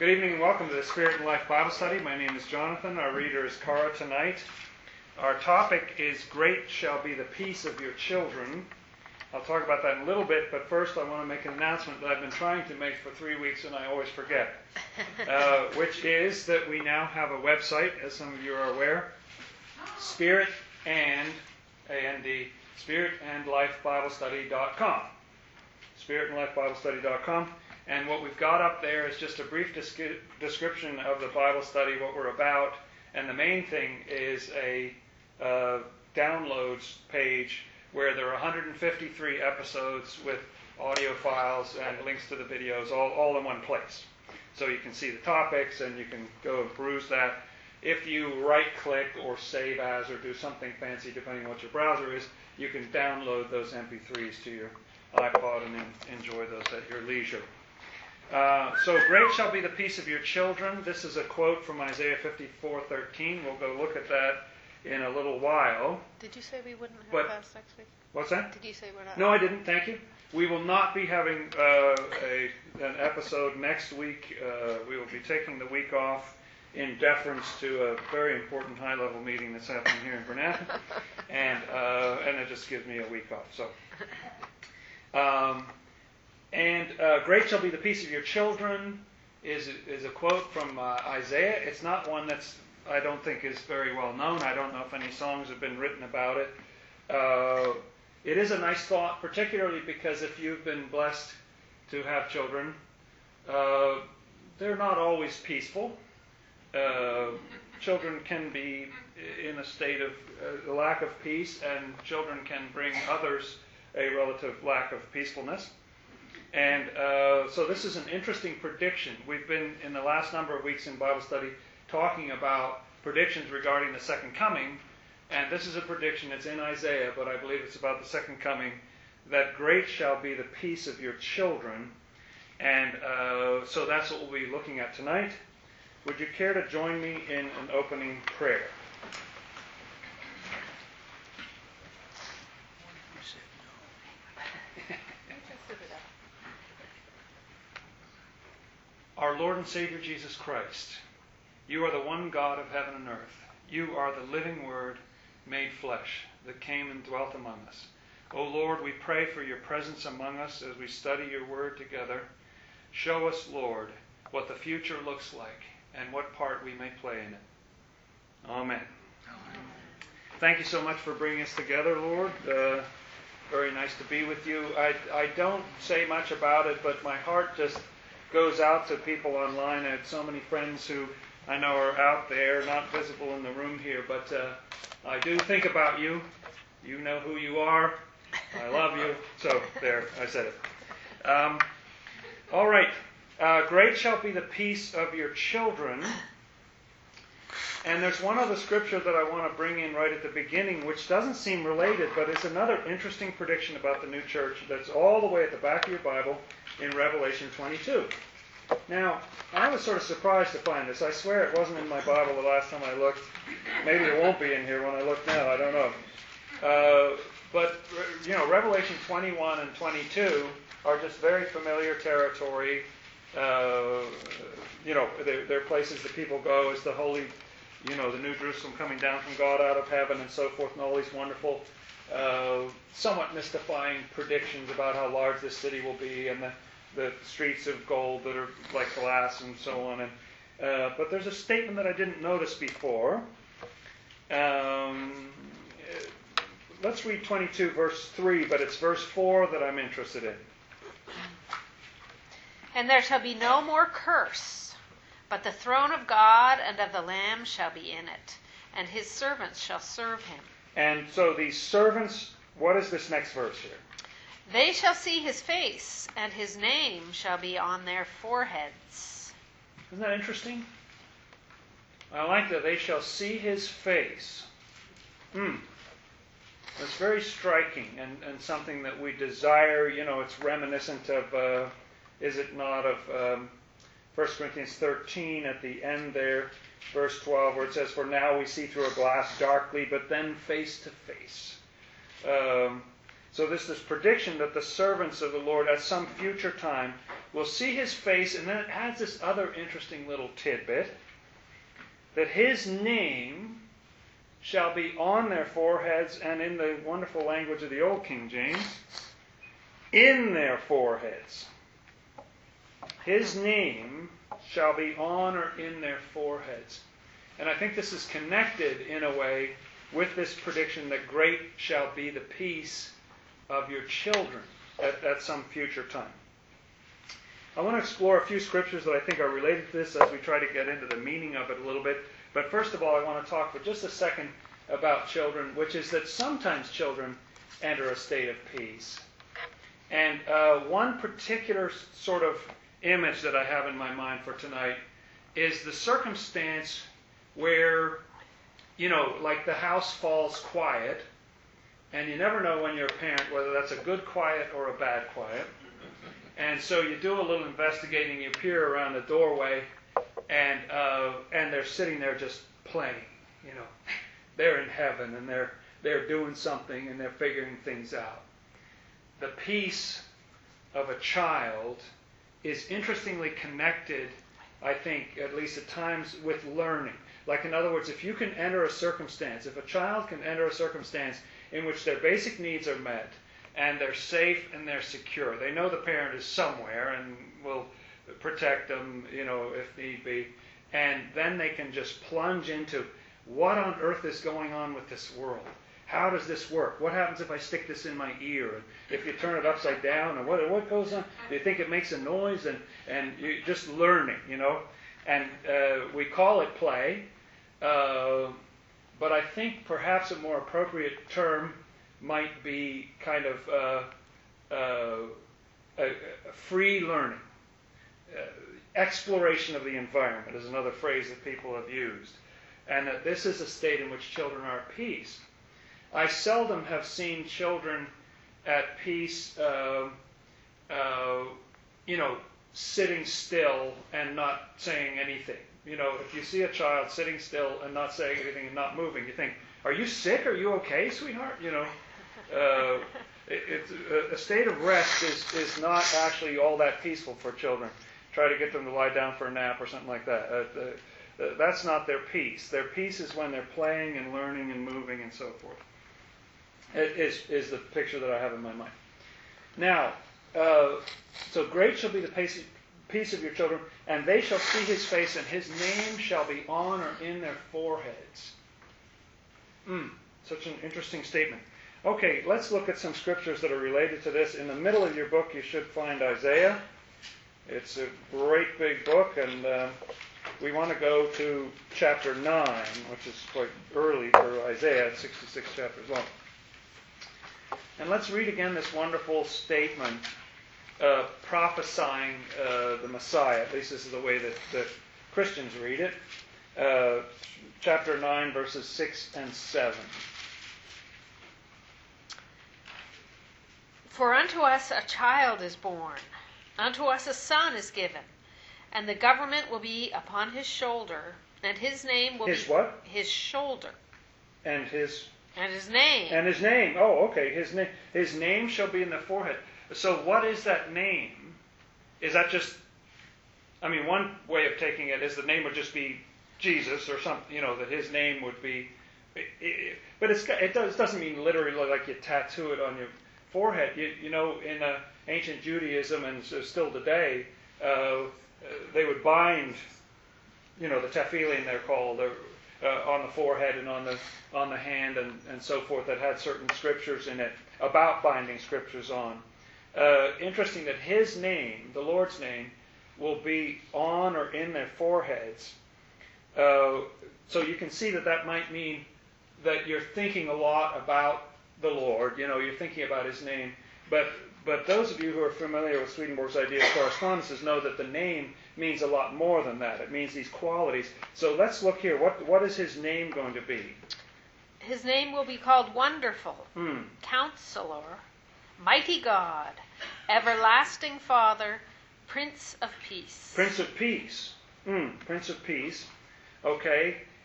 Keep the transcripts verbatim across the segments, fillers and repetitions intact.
Good evening and welcome to the Spirit and Life Bible Study. My name is Jonathan. Our reader is Cara tonight. Our topic is Great Shall Be the Peace of Your Children. I'll talk about that in a little bit, but first I want to make an announcement that I've been trying to make for three weeks and I always forget, uh, which is that we now have a website, as some of you are aware, Spirit and, A N D, Spirit and Life Bible Study dot com. Spirit and Life Bible Study dot com. And what we've got up there is just a brief descri- description of the Bible study, what we're about. And the main thing is a uh, downloads page where there are one hundred fifty-three episodes with audio files and links to the videos all, all in one place. So you can see the topics and you can go and peruse that. If you right-click or save as or do something fancy, depending on what your browser is, you can download those M P threes to your iPod and en- enjoy those at your leisure. Uh, so, great shall be the peace of your children. This is a quote from Isaiah fifty-four thirteen. We'll go look at that in a little while. Did you say we wouldn't have but, class next week? What's that? Did you say we're not? No, I didn't. Thank you. We will not be having uh, a, an episode next week. Uh, we will be taking the week off in deference to a very important high-level meeting that's happening here in Granada, and uh, and it just gives me a week off. So. Um, And uh, great shall be the peace of your children is is a quote from uh, Isaiah. It's not one that's, I don't think, is very well known. I don't know if any songs have been written about it. Uh, it is a nice thought, particularly because if you've been blessed to have children, uh, they're not always peaceful. Uh, children can be in a state of uh, lack of peace, and children can bring others a relative lack of peacefulness. And uh, so this is an interesting prediction. We've been, in the last number of weeks in Bible study, talking about predictions regarding the second coming. And this is a prediction that's in Isaiah, but I believe it's about the second coming, that great shall be the peace of your children. And uh, so that's what we'll be looking at tonight. Would you care to join me in an opening prayer? Our Lord and Savior Jesus Christ, you are the one God of heaven and earth. You are the living Word made flesh that came and dwelt among us. O Lord, we pray for your presence among us as we study your Word together. Show us, Lord, what the future looks like and what part we may play in it. Amen. Amen. Thank you so much for bringing us together, Lord. Uh, very nice to be with you. I, I don't say much about it, but my heart just goes out to people online. I have so many friends who I know are out there, not visible in the room here, but uh, I do think about you. You know who you are. I love you. So there, I said it. Um, all right. Uh, great shall be the peace of your children. And there's one other scripture that I want to bring in right at the beginning, which doesn't seem related, but is another interesting prediction about the new church that's all the way at the back of your Bible in Revelation twenty-two. Now, I was sort of surprised to find this. I swear it wasn't in my Bible the last time I looked. Maybe it won't be in here when I look now. I don't know. Uh, but, you know, Revelation twenty-one and twenty-two are just very familiar territory. Uh, you know, they're, they're places that people go as the holy, you know, the New Jerusalem coming down from God out of heaven and so forth, and all these wonderful, uh, somewhat mystifying predictions about how large this city will be, and the, the streets of gold that are like glass and so on. And uh, but there's a statement that I didn't notice before. Um, let's read twenty-two, verse three, but it's verse four that I'm interested in. And there shall be no more curse, but the throne of God and of the Lamb shall be in it, and his servants shall serve him. And so these servants, what is this next verse here? They shall see his face, and his name shall be on their foreheads. Isn't that interesting? I like that. They shall see his face. Hmm. That's very striking and, and something that we desire. You know, it's reminiscent of, uh, is it not, of um, First Corinthians thirteen at the end there, verse twelve, where it says, "For now we see through a glass darkly, but then face to face." Um, So this this prediction that the servants of the Lord at some future time will see his face, and then it adds this other interesting little tidbit, that his name shall be on their foreheads, and in the wonderful language of the Old King James, in their foreheads. His name shall be on or in their foreheads. And I think this is connected in a way with this prediction that great shall be the peace of your children at, at some future time. I want to explore a few scriptures that I think are related to this as we try to get into the meaning of it a little bit. But first of all, I want to talk for just a second about children, which is that sometimes children enter a state of peace. And uh, one particular sort of image that I have in my mind for tonight is the circumstance where, you know, like the house falls quiet, and you never know when you're a parent whether that's a good quiet or a bad quiet. And so you do a little investigating, you peer around the doorway, and uh, and they're sitting there just playing, you know. They're in heaven, and they're they're doing something, and they're figuring things out. The peace of a child is interestingly connected, I think, at least at times, with learning. Like, in other words, if you can enter a circumstance, if a child can enter a circumstance in which their basic needs are met, and they're safe and they're secure, they know the parent is somewhere and will protect them, you know, if need be, and then they can just plunge into what on earth is going on with this world. How does this work? What happens if I stick this in my ear? And if you turn it upside down, and what what goes on? Do you think it makes a noise? And and you just learning, you know. And uh, we call it play, uh, but I think perhaps a more appropriate term might be kind of uh, uh, a, a free learning. Uh, exploration of the environment is another phrase that people have used. And that this is a state in which children are at peace. I seldom have seen children at peace, uh, uh, you know, sitting still and not saying anything. You know, if you see a child sitting still and not saying anything and not moving, you think, are you sick? Are you okay, sweetheart? You know, uh, it, it's, a state of rest is, is not actually all that peaceful for children. Try to get them to lie down for a nap or something like that. Uh, uh, That's not their peace. Their peace is when they're playing and learning and moving and so forth. It is, is the picture that I have in my mind. Now, uh, so great shall be the peace, peace of your children, and they shall see his face, and his name shall be on or in their foreheads. Mm, such an interesting statement. Okay, let's look at some scriptures that are related to this. In the middle of your book, you should find Isaiah. It's a great big book, and uh, we want to go to chapter nine, which is quite early for Isaiah. It's sixty-six chapters long. And let's read again this wonderful statement uh, prophesying uh, the Messiah. At least this is the way that, that Christians read it. Uh, chapter nine, verses six and seven. For unto us a child is born, unto us a son is given, and the government will be upon his shoulder, and his name will his be... what? His shoulder. And his... And his name. And his name. Oh, okay. His name. His name shall be in the forehead. So what is that name? Is that just... I mean, one way of taking it is the name would just be Jesus or something, you know, that his name would be... It, it, but it's, it does, doesn't mean literally like you tattoo it on your forehead. You, you know, in uh, ancient Judaism and still today... Uh, they would bind, you know, the tefillin they're called, uh, on the forehead and on the on the hand and, and so forth that had certain scriptures in it about binding scriptures on. Uh, interesting that his name, the Lord's name, will be on or in their foreheads. Uh, so you can see that that might mean that you're thinking a lot about the Lord, you know, you're thinking about his name, but But those of you who are familiar with Swedenborg's idea of correspondences know that the name means a lot more than that. It means these qualities. So let's look here. What What is his name going to be? His name will be called Wonderful, Hmm. Counselor, Mighty God, Everlasting Father, Prince of Peace. Prince of Peace. Hmm. Prince of Peace. Okay.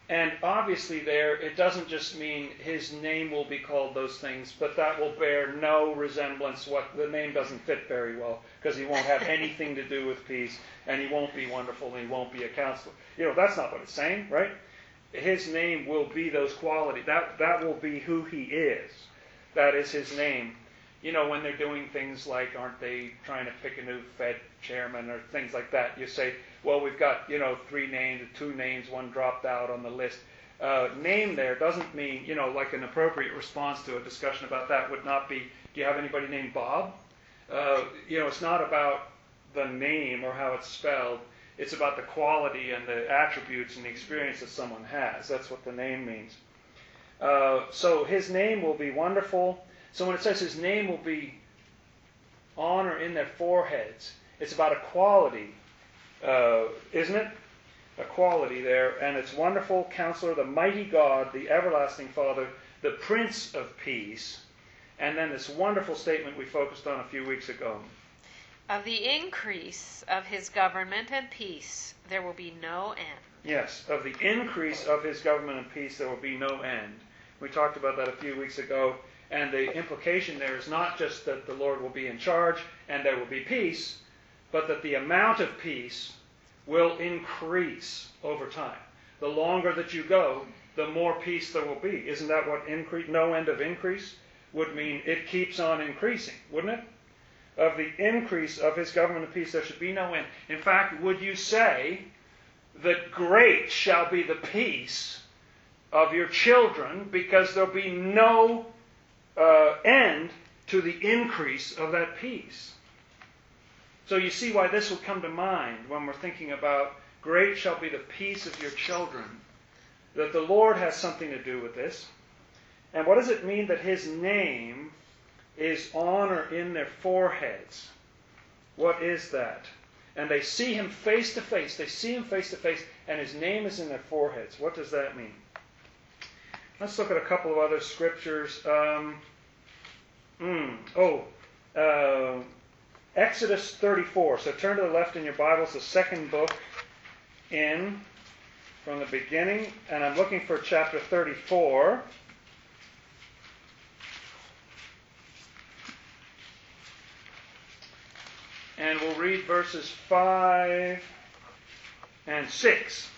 And obviously there, it doesn't just mean his name will be called those things, but that will bear no resemblance. What the name doesn't fit very well, because he won't have anything to do with peace, and he won't be wonderful, and he won't be a counselor. You know, that's not what it's saying, right? His name will be those qualities. That, that will be who he is. That is his name. You know, when they're doing things like, aren't they trying to pick a new Fed chairman or things like that, you say, well, we've got, you know, three names, two names, one dropped out on the list. Uh, name there doesn't mean, you know, like an appropriate response to a discussion about that would not be, do you have anybody named Bob? Uh, you know, it's not about the name or how it's spelled. It's about the quality and the attributes and the experience that someone has. That's what the name means. Uh, so his name will be wonderful. So when it says his name will be honor in their foreheads, it's about a quality, uh, isn't it? A quality there. And it's wonderful counselor, the mighty God, the everlasting Father, the Prince of Peace. And then this wonderful statement we focused on a few weeks ago. Of the increase of his government and peace, there will be no end. Yes, of the increase of his government and peace, there will be no end. We talked about that a few weeks ago. And the implication there is not just that the Lord will be in charge and there will be peace, but that the amount of peace will increase over time. The longer that you go, the more peace there will be. Isn't that what increase, no end of increase would mean? It keeps on increasing, wouldn't it? Of the increase of his government and peace, there should be no end. In fact, would you say that great shall be the peace of your children, because there'll be no uh, end to the increase of that peace? So you see why this will come to mind when we're thinking about great shall be the peace of your children, that the Lord has something to do with this. And what does it mean that his name is honor in their foreheads? What is that? And they see him face to face. They see him face to face, and his name is in their foreheads. What does that mean? Let's look at a couple of other scriptures. Um, mm, oh, uh, Exodus thirty-four. So turn to the left in your Bibles, the second book in from the beginning. And I'm looking for chapter thirty-four. And we'll read verses five and six.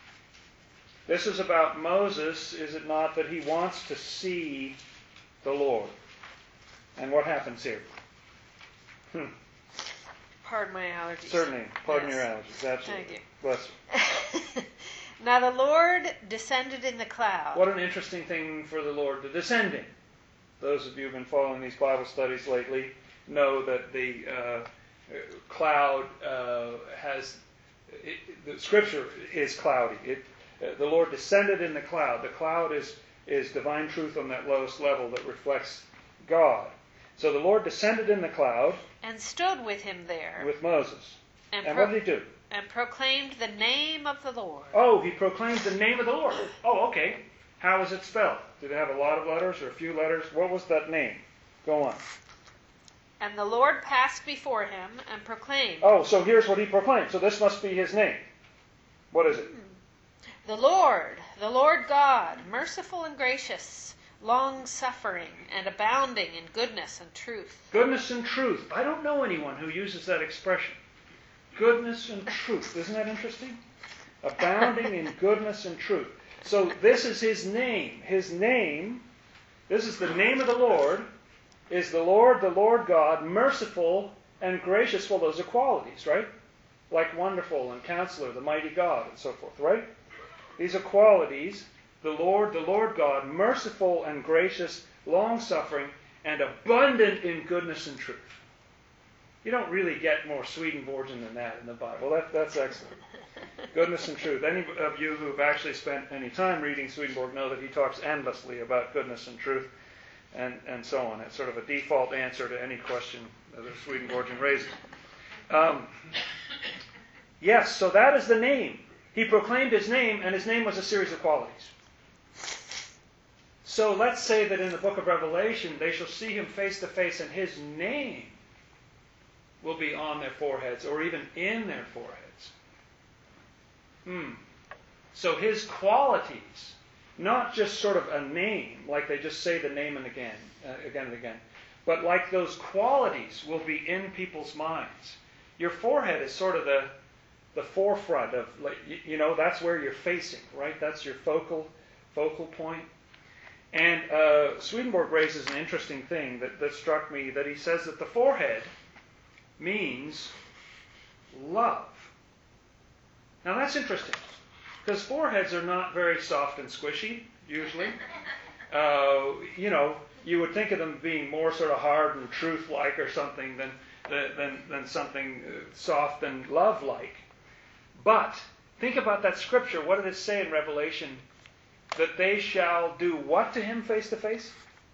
This is about Moses, is it not, that he wants to see the Lord. And what happens here? Hmm. Pardon my allergies. Certainly. Pardon Yes. your allergies. Absolutely. Thank you. Bless you. Now the Lord descended in the cloud. What an interesting thing for the Lord to descend in. Those of you who've been following these Bible studies lately know that the uh, cloud uh, has... It, the Scripture is cloudy. It The Lord descended in the cloud. The cloud is, is divine truth on that lowest level that reflects God. So the Lord descended in the cloud. And stood with him there. With Moses. And, and pro- what did he do? And proclaimed the name of the Lord. Oh, he proclaimed the name of the Lord. Oh, okay. How was it spelled? Did it have a lot of letters or a few letters? What was that name? Go on. And the Lord passed before him and proclaimed. Oh, so here's what he proclaimed. So this must be his name. What is it? The Lord, the Lord God, merciful and gracious, long-suffering and abounding in goodness and truth. Goodness and truth. I don't know anyone who uses that expression. Goodness and truth. Isn't that interesting? Abounding in goodness and truth. So this is his name. His name, this is the name of the Lord, is the Lord, the Lord God, merciful and gracious. Well, those are qualities, right? Like wonderful and counselor, the mighty God, and so forth, right? These are qualities. The Lord, the Lord God, merciful and gracious, long-suffering, and abundant in goodness and truth. You don't really get more Swedenborgian than that in the Bible. That, that's excellent. Goodness and truth. Any of you who have actually spent any time reading Swedenborg know that he talks endlessly about goodness and truth and, and so on. It's sort of a default answer to any question that a Swedenborgian raises. Um, yes, so that is the name. He proclaimed his name, and his name was a series of qualities. So let's say that in the book of Revelation, they shall see him face to face, and his name will be on their foreheads, or even in their foreheads. Hmm. So his qualities, not just sort of a name, like they just say the name and again, uh, again and again, but like those qualities will be in people's minds. Your forehead is sort of the the forefront of, like, you, you know, that's where you're facing, right? That's your focal focal point. And uh, Swedenborg raises an interesting thing that, that struck me, that he says that the forehead means love. Now that's interesting, because foreheads are not very soft and squishy, usually. Uh, you know, you would think of them being more sort of hard and truth-like or something than, than, than something soft and love-like. But think about that scripture. What did it say in Revelation? That they shall do what to him face to face?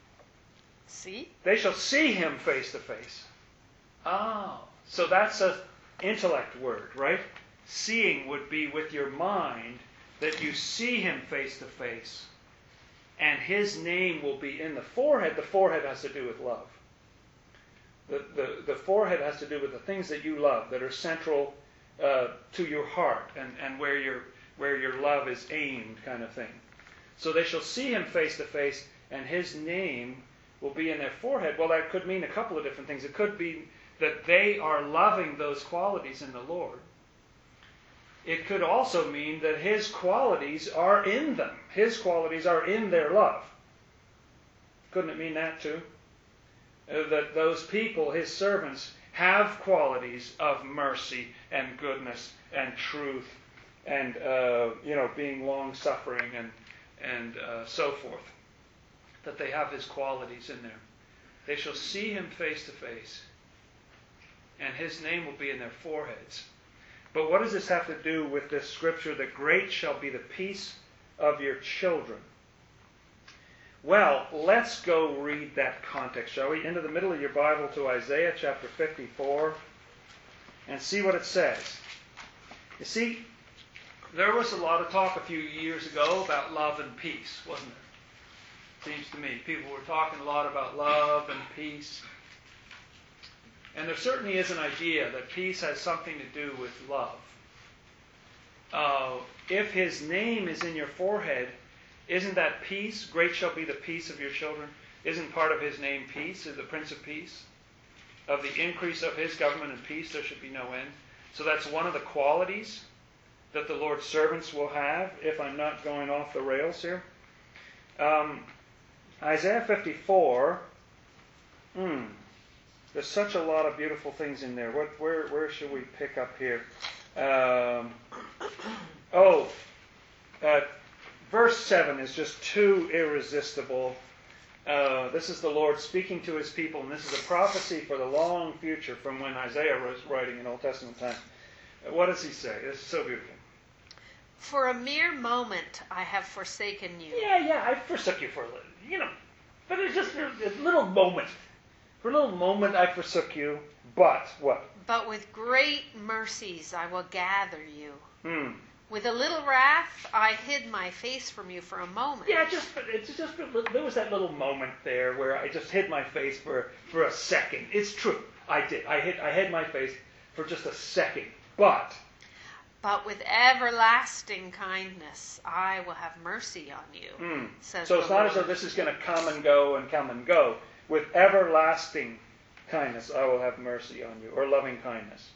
See? They shall see him face to face. Oh, so that's an intellect word, right? Seeing would be with your mind, that you see him face to face. And his name will be in the forehead. The forehead has to do with love. The, the, the forehead has to do with the things that you love, that are central uh, to your heart, and, and where your where your love is aimed, kind of thing. So they shall see him face to face, and his name will be in their forehead. Well, that could mean a couple of different things. It could be that they are loving those qualities in the Lord. It could also mean that his qualities are in them. His qualities are in their love. Couldn't it mean that too? Uh, that those people, his servants, have qualities of mercy and goodness and truth and, uh, you know, being long-suffering and, and uh, so forth. That they have his qualities in there. They shall see him face to face, and his name will be in their foreheads. But what does this have to do with this scripture, that great shall be the peace of your children? Well, let's go read that context, shall we? Into the middle of your Bible to Isaiah chapter fifty-four and see what it says. You see, there was a lot of talk a few years ago about love and peace, wasn't there? Seems to me. People were talking a lot about love and peace. And there certainly is an idea that peace has something to do with love. Uh, if his name is in your forehead, isn't that peace? Great shall be the peace of your children. Isn't part of his name peace, is the Prince of Peace? Of the increase of his government and peace, there should be no end. So that's one of the qualities that the Lord's servants will have, if I'm not going off the rails here. Um, Isaiah fifty-four, hmm, there's such a lot of beautiful things in there. What, where, where should we pick up here? Um, oh, uh, verse seven is just too irresistible. Uh, this is the Lord speaking to his people, and this is a prophecy for the long future from when Isaiah was writing in Old Testament times. What does he say? This is so beautiful. For a mere moment I have forsaken you. Yeah, yeah, I forsook you for a little, you know, but it's just a, a little moment. For a little moment I forsook you, but what? But with great mercies I will gather you. Hmm. With a little wrath I hid my face from you for a moment. Yeah, just it's just there was that little moment there where I just hid my face for, for a second. It's true, I did. I hid I hid my face for just a second, but. But with everlasting kindness I will have mercy on you. Hmm. Says So it's the not Lord. as though this is going to come and go and come and go. With everlasting kindness I will have mercy on you, or loving kindness.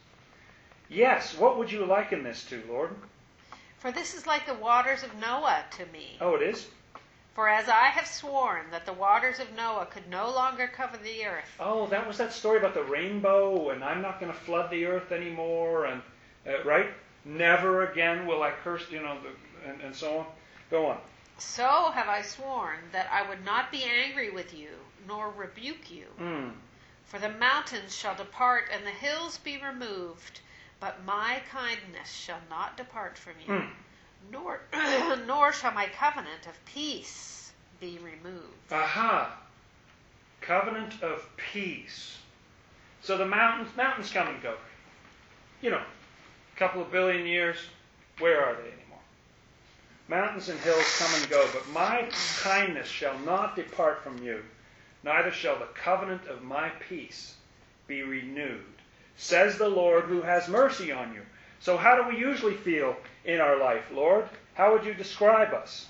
Yes, what would you liken this to, Lord? For this is like the waters of Noah to me. Oh, it is? For as I have sworn that the waters of Noah could no longer cover the earth. Oh, that was that story about the rainbow, and I'm not going to flood the earth anymore, and uh, right? Never again will I curse, you know, the, and, and so on. Go on. So have I sworn that I would not be angry with you, nor rebuke you. Mm. For the mountains shall depart and the hills be removed, but my kindness shall not depart from you, Mm. nor nor shall my covenant of peace be removed. Aha. Covenant of peace. So the mountains, mountains come and go. You know, a couple of billion years, where are they anymore? Mountains and hills come and go, but my kindness shall not depart from you, neither shall the covenant of my peace be renewed, says the Lord who has mercy on you. So how do we usually feel in our life, Lord? How would you describe us?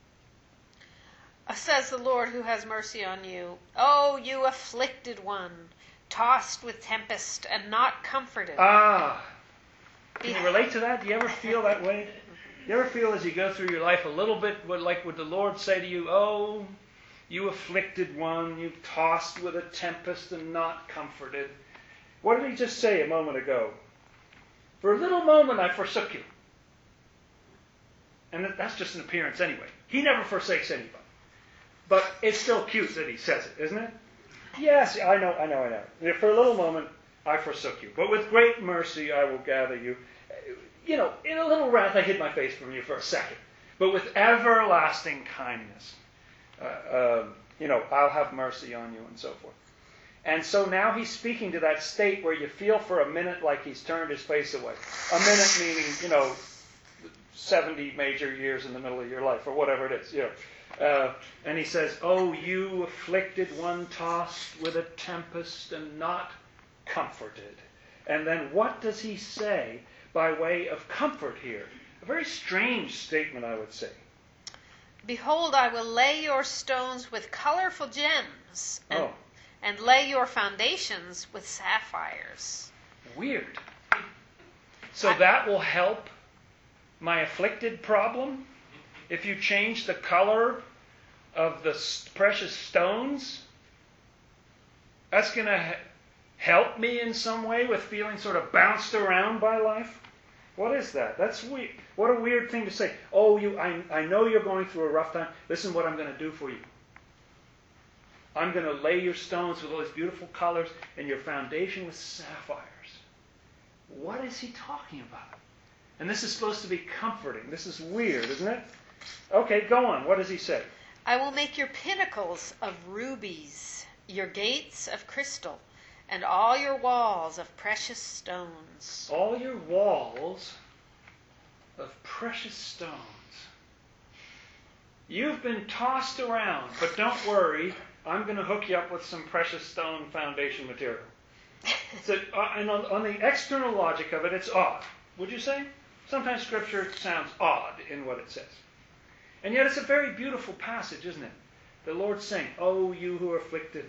Says the Lord who has mercy on you, "Oh, you afflicted one, tossed with tempest and not comforted." Ah, can you relate to that? Do you ever feel that way? Do you ever feel as you go through your life a little bit like would the Lord say to you, "Oh, you afflicted one, you tossed with a tempest and not comforted"? What did he just say a moment ago? For a little moment I forsook you. And that's just an appearance anyway. He never forsakes anybody. But it's still cute that he says it, isn't it? Yes, I know, I know, I know. For a little moment I forsook you. But with great mercy I will gather you. You know, in a little wrath I hid my face from you for a second. But with everlasting kindness, uh, uh, you know, I'll have mercy on you and so forth. And so now he's speaking to that state where you feel for a minute like he's turned his face away. A minute meaning, you know, seventy major years in the middle of your life, or whatever it is, you know. Uh, and he says, "Oh, you afflicted one, tossed with a tempest and not comforted." And then what does he say by way of comfort here? A very strange statement, I would say. "Behold, I will lay your stones with colorful gems, and, oh. and lay your foundations with sapphires." Weird. So that will help my afflicted problem? If you change the color of the precious stones, that's going to help me in some way with feeling sort of bounced around by life? What is that? That's weird. What a weird thing to say. Oh, you, I, I know you're going through a rough time. Listen what I'm going to do for you. I'm going to lay your stones with all these beautiful colors and your foundation with sapphires. What is he talking about? And this is supposed to be comforting. This is weird, isn't it? Okay, go on. What does he say? "I will make your pinnacles of rubies, your gates of crystal, and all your walls of precious stones." All your walls of precious stones. You've been tossed around, but don't worry. I'm going to hook you up with some precious stone foundation material. So, uh, and on, on the external logic of it, it's odd. Would you say? Sometimes Scripture sounds odd in what it says. And yet it's a very beautiful passage, isn't it? The Lord's saying, "Oh, you who are afflicted,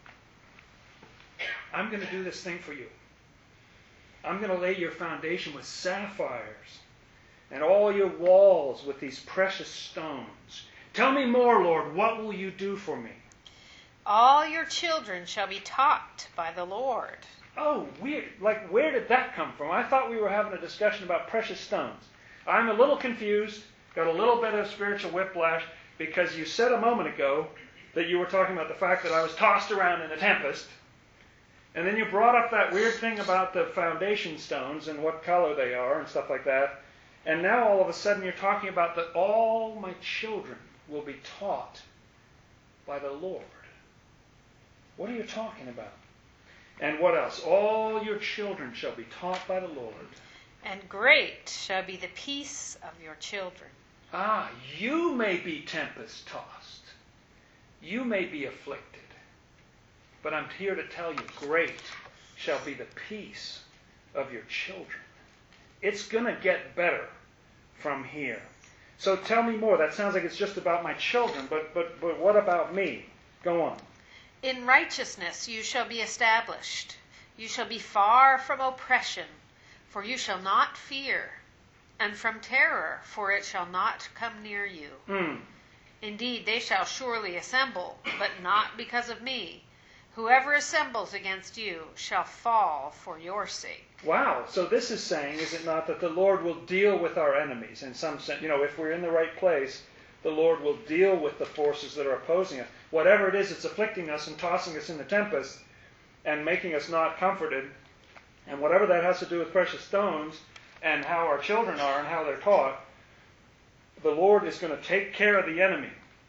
I'm going to do this thing for you. I'm going to lay your foundation with sapphires and all your walls with these precious stones. Tell me more, Lord. What will you do for me?" "All your children shall be taught by the Lord." Oh, weird. Like, where did that come from? I thought we were having a discussion about precious stones. I'm a little confused, got a little bit of spiritual whiplash, because you said a moment ago that you were talking about the fact that I was tossed around in a tempest, and then you brought up that weird thing about the foundation stones and what color they are and stuff like that, and now all of a sudden you're talking about that all my children will be taught by the Lord. What are you talking about? And what else? All your children shall be taught by the Lord. "And great shall be the peace of your children." Ah, you may be tempest-tossed. You may be afflicted. But I'm here to tell you, great shall be the peace of your children. It's going to get better from here. So tell me more. That sounds like it's just about my children, but, but, but what about me? Go on. "In righteousness you shall be established. You shall be far from oppression, for you shall not fear, and from terror, for it shall not come near you. Mm. Indeed, they shall surely assemble, but not because of me. Whoever assembles against you shall fall for your sake." Wow. So this is saying, is it not, that the Lord will deal with our enemies in some sense? You know, if we're in the right place, the Lord will deal with the forces that are opposing us. Whatever it is that's afflicting us and tossing us in the tempest and making us not comforted, and whatever that has to do with precious stones and how our children are and how they're taught, the Lord is going to take care of the enemy.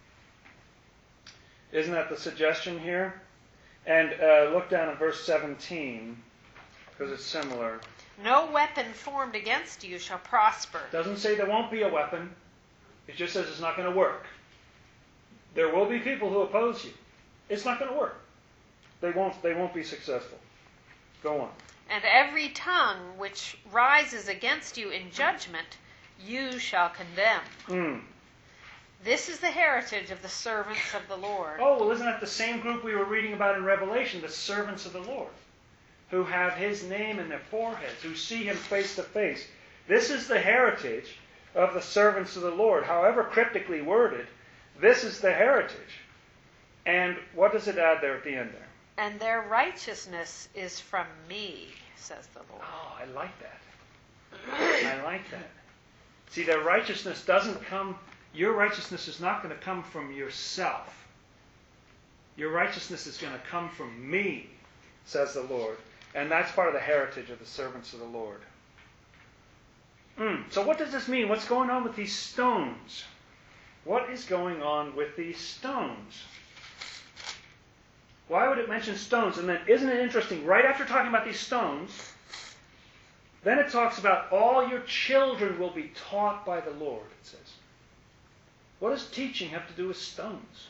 Isn't that the suggestion here? And uh, look down at verse seventeen, because it's similar. "No weapon formed against you shall prosper." Doesn't say there won't be a weapon. It just says it's not going to work. There will be people who oppose you. It's not going to work. They won't, they won't be successful. Go on. And every tongue which rises against you in judgment, you shall condemn. Mm. This is the heritage of the servants of the Lord. Oh, well, isn't that the same group we were reading about in Revelation, the servants of the Lord, who have His name in their foreheads, who see Him face to face? This is the heritage of the servants of the Lord. However cryptically worded, this is the heritage. And what does it add there at the end there? And their righteousness is from me, says the Lord. Oh, I like that. I like that. See, their righteousness doesn't come, your righteousness is not going to come from yourself. Your righteousness is going to come from me, says the Lord. And that's part of the heritage of the servants of the Lord. Mm. So what does this mean? What's going on with these stones? What is going on with these stones? Why would it mention stones? And then, isn't it interesting, right after talking about these stones, then it talks about all your children will be taught by the Lord, it says. What does teaching have to do with stones?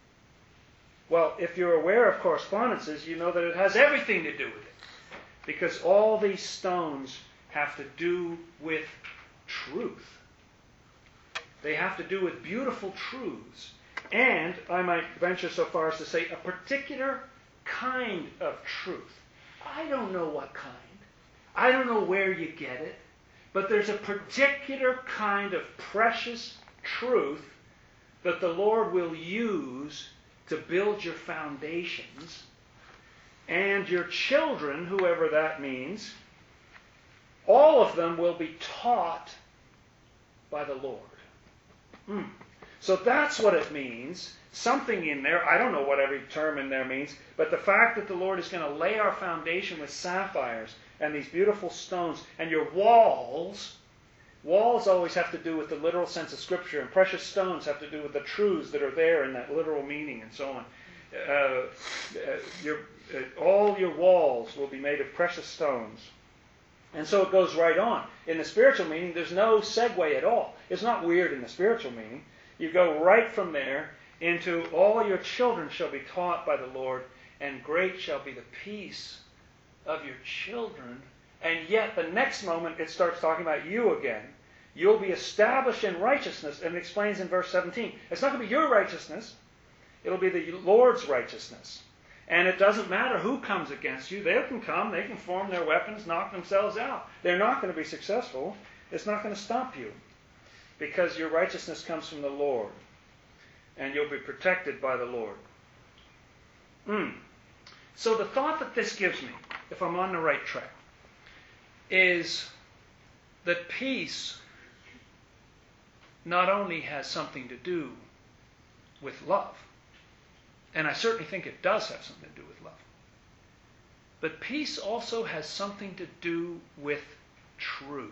Well, if you're aware of correspondences, you know that it has everything to do with it. Because all these stones have to do with truth. They have to do with beautiful truths. And, I might venture so far as to say, a particular kind of truth. I don't know what kind. I don't know where you get it. But there's a particular kind of precious truth that the Lord will use to build your foundations. And your children, whoever that means, all of them will be taught by the Lord. Mm. So that's what it means. Something in there, I don't know what every term in there means, but the fact that the Lord is going to lay our foundation with sapphires and these beautiful stones, and your walls, walls always have to do with the literal sense of Scripture, and precious stones have to do with the truths that are there in that literal meaning and so on. Uh, uh, your, uh, all your walls will be made of precious stones. And so it goes right on. In the spiritual meaning, there's no segue at all. It's not weird in the spiritual meaning. You go right from there into all your children shall be taught by the Lord, and great shall be the peace of your children. And yet the next moment it starts talking about you again. You'll be established in righteousness, and it explains in verse seventeen. It's not going to be your righteousness. It'll be the Lord's righteousness. And it doesn't matter who comes against you. They can come, they can form their weapons, knock themselves out. They're not going to be successful. It's not going to stop you. Because your righteousness comes from the Lord. And you'll be protected by the Lord. Mm. So the thought that this gives me, if I'm on the right track, is that peace not only has something to do with love, and I certainly think it does have something to do with love, but peace also has something to do with truth.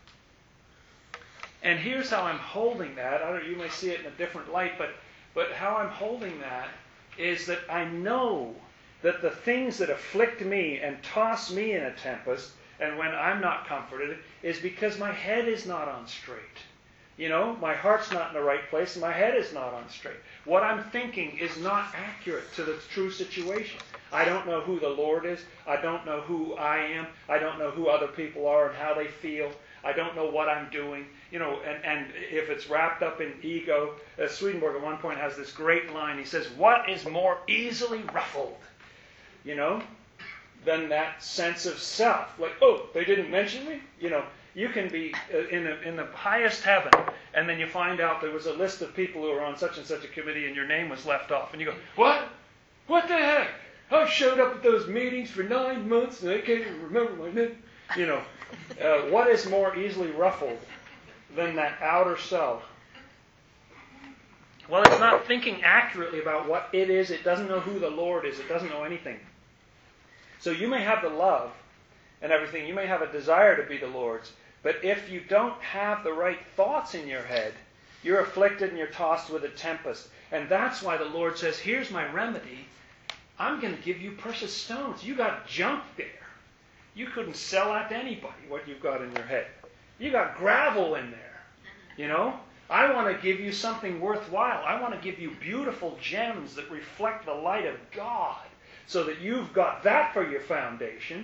And here's how I'm holding that. I don't know, you may see it in a different light, but, but how I'm holding that is that I know that the things that afflict me and toss me in a tempest, and when I'm not comforted, is because my head is not on straight. You know, my heart's not in the right place, and my head is not on straight. What I'm thinking is not accurate to the true situation. I don't know who the Lord is. I don't know who I am. I don't know who other people are and how they feel. I don't know what I'm doing. You know, and, and if it's wrapped up in ego, uh, Swedenborg at one point has this great line. He says, what is more easily ruffled, you know, than that sense of self? Like, oh, they didn't mention me? You know, you can be in the, in the highest heaven, and then you find out there was a list of people who were on such and such a committee, and your name was left off. And you go, what? What the heck? I showed up at those meetings for nine months, and I can't even remember my name. You know, uh, what is more easily ruffled than that outer self? Well, it's not thinking accurately about what it is. It doesn't know who the Lord is. It doesn't know anything. So you may have the love and everything. You may have a desire to be the Lord's. But if you don't have the right thoughts in your head, you're afflicted and you're tossed with a tempest. And that's why the Lord says, here's my remedy. I'm going to give you precious stones. You got junk there. You couldn't sell that to anybody, what you've got in your head. You got gravel in there. You know? I want to give you something worthwhile. I want to give you beautiful gems that reflect the light of God, so that you've got that for your foundation.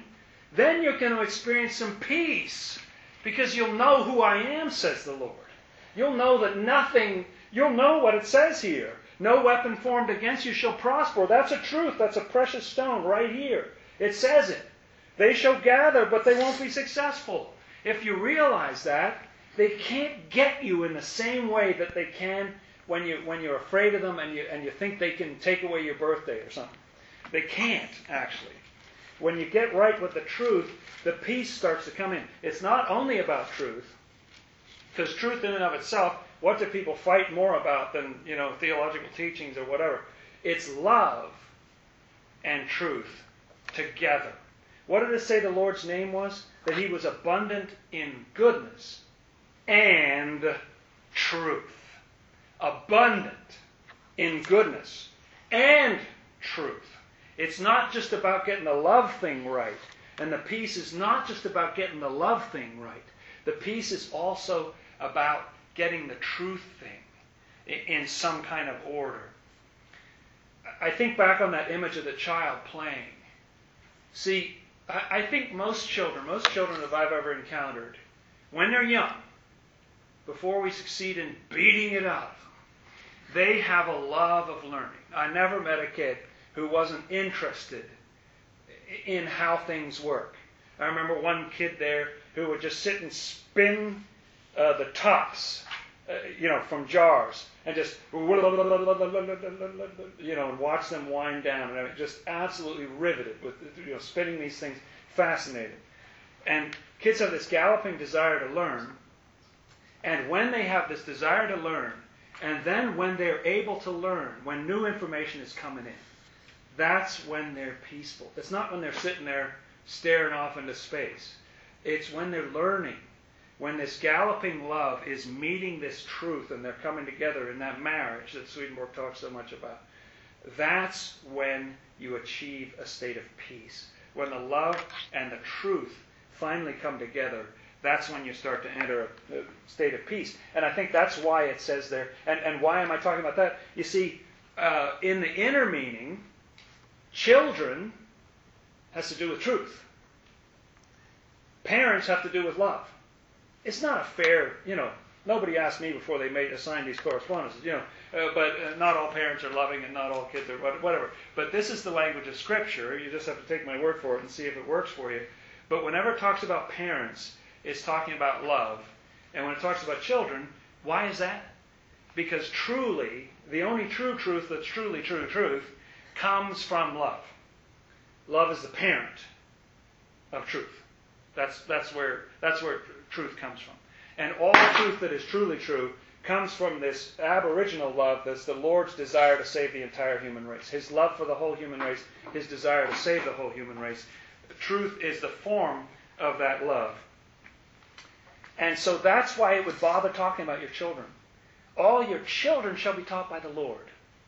then you're going to experience some peace. Because you'll know who I am, says the Lord. You'll know that nothing, you'll know what it says here. No weapon formed against you shall prosper. That's a truth. That's a precious stone right here. It says it. They shall gather, but they won't be successful. If you realize that, they can't get you in the same way that they can when, you, when you're afraid of them and you, and you think they can take away your birthday or something. They can't, actually. When you get right with the truth, the peace starts to come in. It's not only about truth, because truth in and of itself, what do people fight more about than, you know, theological teachings or whatever? It's love and truth together. What did it say the Lord's name was? That He was abundant in goodness and truth. Abundant in goodness and truth. It's not just about getting the love thing right. And the peace is not just about getting the love thing right. The peace is also about getting the truth thing in some kind of order. I think back on that image of the child playing. See, I think most children, most children that I've ever encountered, when they're young, before we succeed in beating it out of them, they have a love of learning. I never met a kid who wasn't interested in how things work. I remember one kid there who would just sit and spin uh, the tops, uh, you know, from jars, and just, you know, and watch them wind down. And I was just absolutely riveted with, you know, spinning these things, fascinated. And kids have this galloping desire to learn, and when they have this desire to learn, and then when they're able to learn, when new information is coming in, that's when they're peaceful. It's not when they're sitting there staring off into space. It's when they're learning, when this galloping love is meeting this truth and they're coming together in that marriage that Swedenborg talks so much about. That's when you achieve a state of peace. When the love and the truth finally come together, that's when you start to enter a, a state of peace. And I think that's why it says there. And, and why am I talking about that? You see, uh, in the inner meaning, children has to do with truth. Parents have to do with love. It's not a fair, you know, nobody asked me before they made assign these correspondences, you know, uh, but uh, not all parents are loving and not all kids are whatever. But this is the language of Scripture. You just have to take my word for it and see if it works for you. But whenever it talks about parents, it's talking about love. And when it talks about children, why is that? Because truly, the only true truth that's truly true truth comes from love. Love is the parent of truth. That's that's where that's where truth comes from. And all truth that is truly true comes from this aboriginal love that's the Lord's desire to save the entire human race. His love for the whole human race, His desire to save the whole human race. Truth is the form of that love. And so that's why it would bother talking about your children. All your children shall be taught by the Lord.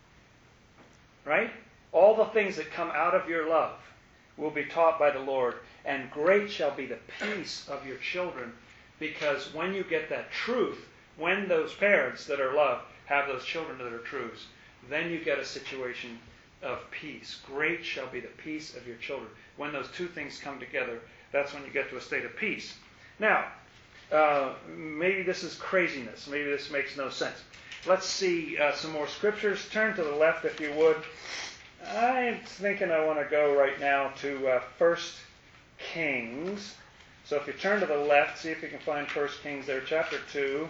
Right? All the things that come out of your love will be taught by the Lord. And great shall be the peace of your children. Because when you get that truth, when those parents that are loved have those children that are truths, then you get a situation of peace. Great shall be the peace of your children. When those two things come together, that's when you get to a state of peace. Now, uh, maybe this is craziness. Maybe this makes no sense. Let's see uh, some more scriptures. Turn to the left if you would. I'm thinking I want to go right now to uh, First Kings. So if you turn to the left, see if you can find First Kings there, chapter two.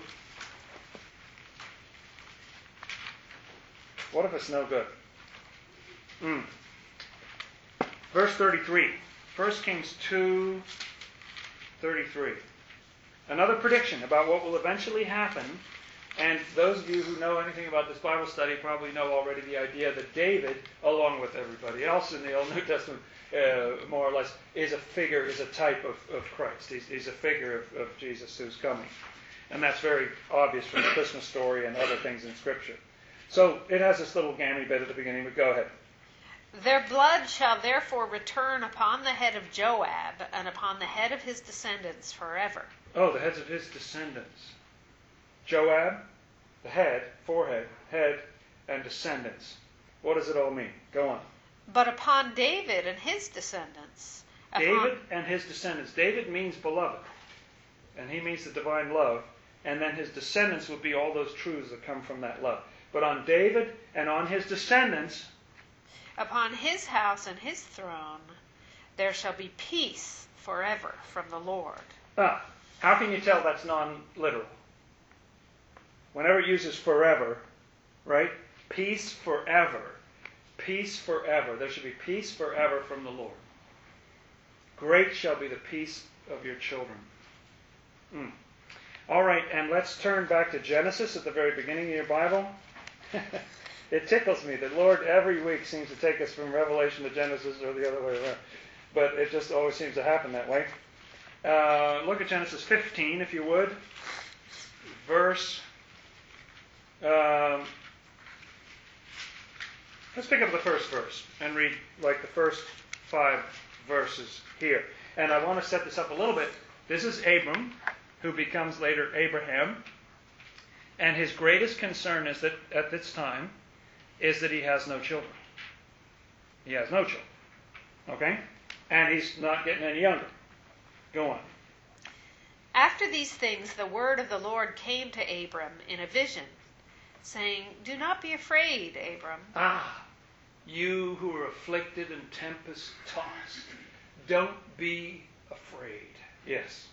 What if it's no good? Mm. Verse thirty-three. First Kings two, thirty-three. Another prediction about what will eventually happen. And those of you who know anything about this Bible study probably know already the idea that David, along with everybody else in the Old New Testament, uh, more or less, is a figure, is a type of, of Christ. He's, he's a figure of, of Jesus who's coming. And that's very obvious from the Christmas story and other things in Scripture. So it has this little gammy bit at the beginning, but go ahead. Their blood shall therefore return upon the head of Joab and upon the head of his descendants forever. Oh, the heads of his descendants. Joab, the head, forehead, head, and descendants. What does it all mean? Go on. But upon David and his descendants, Upon, David and his descendants. David means beloved, and he means the divine love. And then his descendants will be all those truths that come from that love. But on David and on his descendants, upon his house and his throne, there shall be peace forever from the Lord. ah, how can you tell that's non-literal? Whenever it uses forever, right? Peace forever. Peace forever. There should be peace forever from the Lord. Great shall be the peace of your children. Mm. All right, and let's turn back to Genesis at the very beginning of your Bible. It tickles me that Lord every week seems to take us from Revelation to Genesis or the other way around. But it just always seems to happen that way. Uh, look at Genesis fifteen, if you would. Verse... Um, let's pick up the first verse and read like the first five verses here. And I want to set this up a little bit. This is Abram, who becomes later Abraham. And his greatest concern is that at this time is that he has no children. He has no children. Okay? And he's not getting any younger. Go on. After these things, the word of the Lord came to Abram in a vision, saying, "Do not be afraid, Abram." Ah, you who are afflicted and tempest-tossed, don't be afraid. Yes.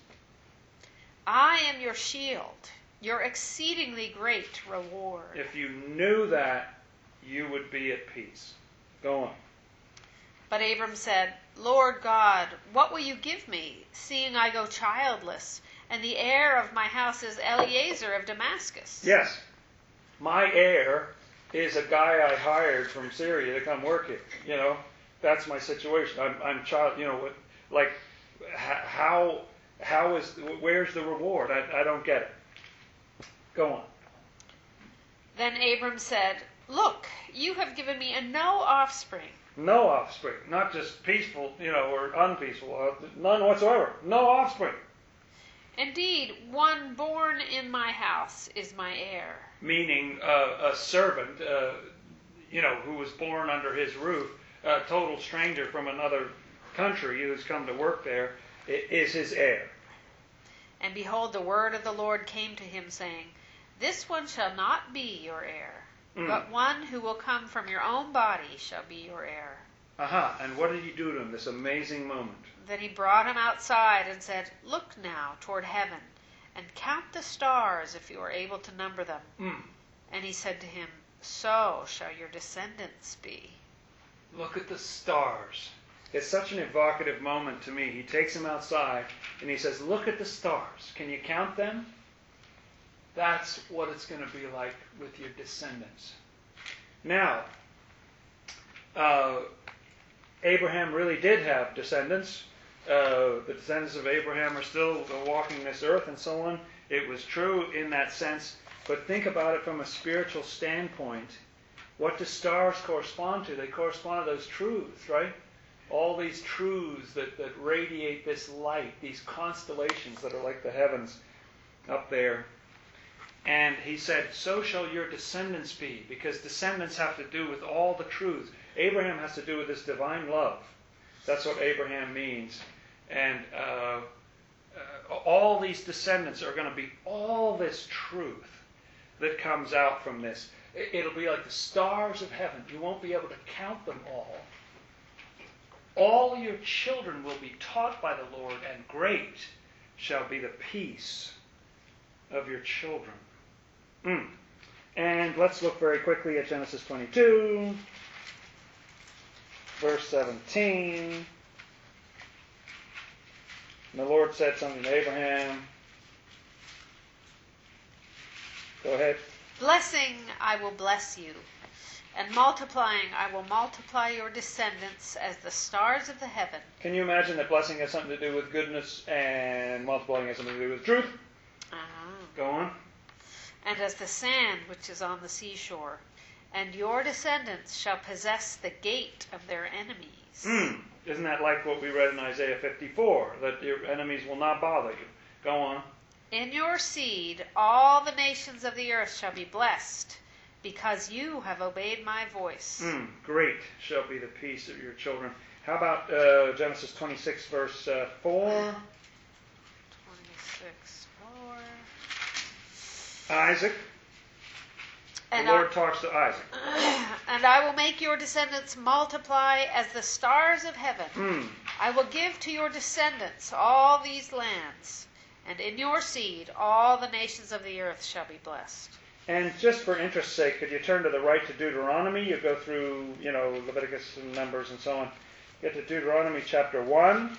"I am your shield, your exceedingly great reward." If you knew that, you would be at peace. Go on. But Abram said, "Lord God, what will you give me, seeing I go childless, and the heir of my house is Eliezer of Damascus?" Yes. My heir is a guy I hired from Syria to come work here. You know, that's my situation. I'm, I'm child. You know, like how how is where's the reward? I, I don't get it. Go on. Then Abram said, "Look, you have given me a no offspring." No offspring, not just peaceful, you know, or unpeaceful. Uh, none whatsoever. No offspring. "Indeed, one born in my house is my heir." Meaning uh, a servant, uh, you know, who was born under his roof, a total stranger from another country who's come to work there, is his heir. And behold, the word of the Lord came to him, saying, "This one shall not be your heir, Mm. but one who will come from your own body shall be your heir." Aha, and what did he do to him, this amazing moment? Then he brought him outside and said, "Look now toward heaven, and count the stars if you are able to number them." Mm. And he said to him, "So shall your descendants be." Look at the stars. It's such an evocative moment to me. He takes him outside and he says, look at the stars. Can you count them? That's what it's going to be like with your descendants. Now, uh, Abraham really did have descendants. Uh, the descendants of Abraham are still walking this earth and so on. It was true in that sense. But think about it from a spiritual standpoint. What do stars correspond to? They correspond to those truths, right? All these truths that, that radiate this light, these constellations that are like the heavens up there. And he said, so shall your descendants be, because descendants have to do with all the truths. Abraham has to do with this divine love. That's what Abraham means. And uh, uh, all these descendants are going to be all this truth that comes out from this. It'll be like the stars of heaven. You won't be able to count them all. All your children will be taught by the Lord, and great shall be the peace of your children. Mm. And let's look very quickly at Genesis twenty-two, verse seventeen. And the Lord said something to Abraham. Go ahead. "Blessing I will bless you, and multiplying I will multiply your descendants as the stars of the heaven." Can you imagine that blessing has something to do with goodness and multiplying has something to do with truth? Uh-huh. Go on. "And as the sand which is on the seashore, and your descendants shall possess the gate of their enemies." Mm. Isn't that like what we read in Isaiah fifty-four, that your enemies will not bother you? Go on. "In your seed all the nations of the earth shall be blessed, because you have obeyed my voice." Mm. Great shall be the peace of your children. How about uh, Genesis twenty-six, verse uh, four? twenty-six, four. Isaac. And the Lord I, talks to Isaac. And I will make your descendants multiply as the stars of heaven. Mm. I will give to your descendants all these lands, and in your seed all the nations of the earth shall be blessed. And just for interest's sake, could you turn to the right to Deuteronomy? You go through, you know, Leviticus and Numbers and so on. Get to Deuteronomy chapter one,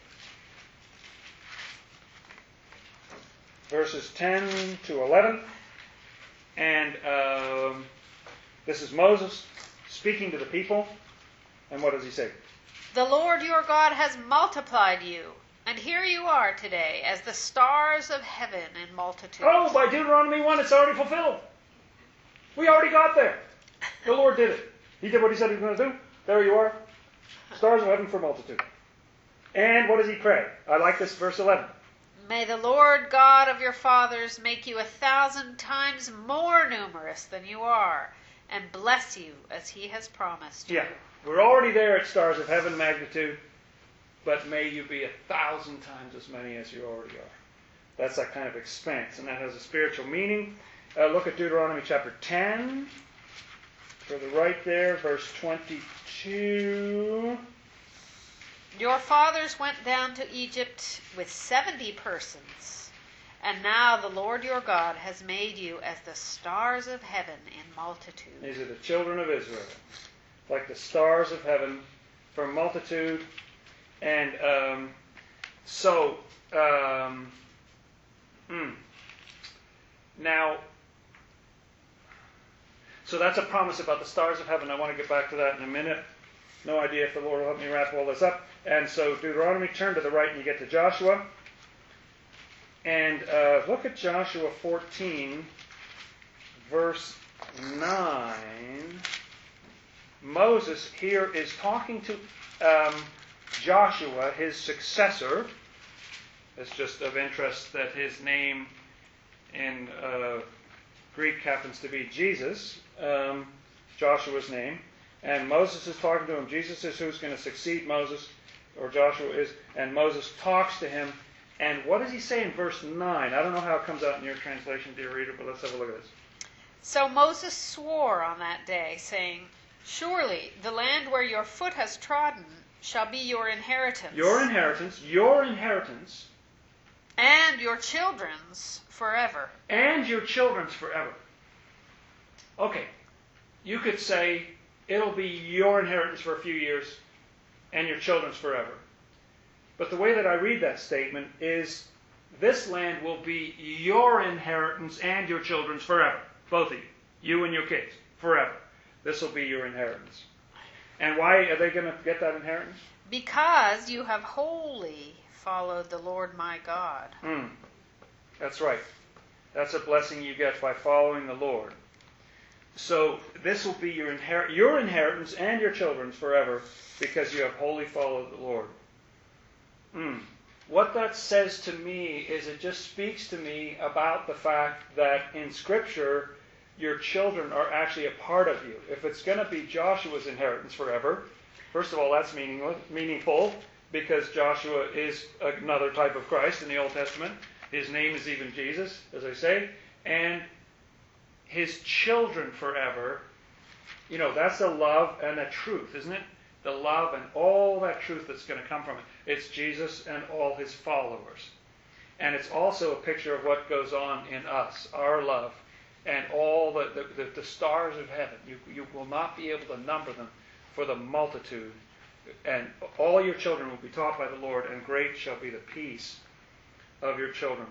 verses ten to eleven. And um, this is Moses speaking to the people. And what does he say? The Lord your God has multiplied you, and here you are today as the stars of heaven in multitude. Oh, by Deuteronomy one, it's already fulfilled. We already got there. The Lord did it. He did what he said he was going to do. There you are. Stars of heaven for multitude. And what does he pray? I like this, verse eleven. May the Lord God of your fathers make you a thousand times more numerous than you are, and bless you as he has promised you. Yeah, we're already there at stars of heaven magnitude, but may you be a thousand times as many as you already are. That's that kind of expanse, and that has a spiritual meaning. Uh, look at Deuteronomy chapter ten. Further right there, verse twenty-two. Your fathers went down to Egypt with seventy persons, and now the Lord your God has made you as the stars of heaven in multitude. These are the children of Israel, like the stars of heaven for multitude. And um, so, um, mm, now, so that's a promise about the stars of heaven. I want to get back to that in a minute. No idea if the Lord will help me wrap all this up. And so Deuteronomy, turn to the right and you get to Joshua. And uh, look at Joshua fourteen, verse nine. Moses here is talking to um, Joshua, his successor. It's just of interest that his name in uh, Greek happens to be Jesus, um, Joshua's name. And Moses is talking to him. Jesus is who's going to succeed Moses, or Joshua is. And Moses talks to him. And what does he say in verse nine? I don't know how it comes out in your translation, dear reader, but let's have a look at this. So Moses swore on that day, saying, surely the land where your foot has trodden shall be your inheritance. Your inheritance, your inheritance. And your children's forever. And your children's forever. Okay, you could say, it'll be your inheritance for a few years and your children's forever. But the way that I read that statement is this land will be your inheritance and your children's forever. Both of you. You and your kids. Forever. This will be your inheritance. And why are they going to get that inheritance? Because you have wholly followed the Lord my God. Mm, that's right. That's a blessing you get by following the Lord. So this will be your, inher- your inheritance and your children's forever because you have wholly followed the Lord. Mm. What that says to me is it just speaks to me about the fact that in Scripture, your children are actually a part of you. If it's going to be Joshua's inheritance forever, first of all, that's meaningless, meaningful because Joshua is another type of Christ in the Old Testament. His name is even Jesus, as I say. And his children forever, you know, that's the love and the truth, isn't it? The love and all that truth that's going to come from it. It's Jesus and all his followers. And it's also a picture of what goes on in us, our love, and all the, the, the, the stars of heaven. You, you will not be able to number them for the multitude. And all your children will be taught by the Lord, and great shall be the peace of your children.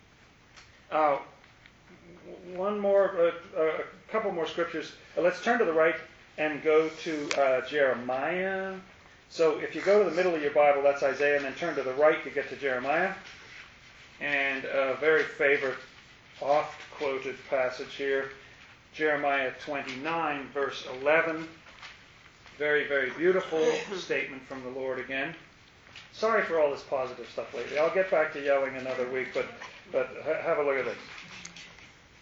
Uh, one more, uh, uh, a couple more scriptures. Uh, let's turn to the right and go to uh, Jeremiah. So if you go to the middle of your Bible, that's Isaiah, and then turn to the right to get to Jeremiah. And a very favorite, oft-quoted passage here, Jeremiah twenty-nine, verse eleven. Very, very beautiful statement from the Lord again. Sorry for all this positive stuff lately. I'll get back to yelling another week, but, but ha- have a look at this.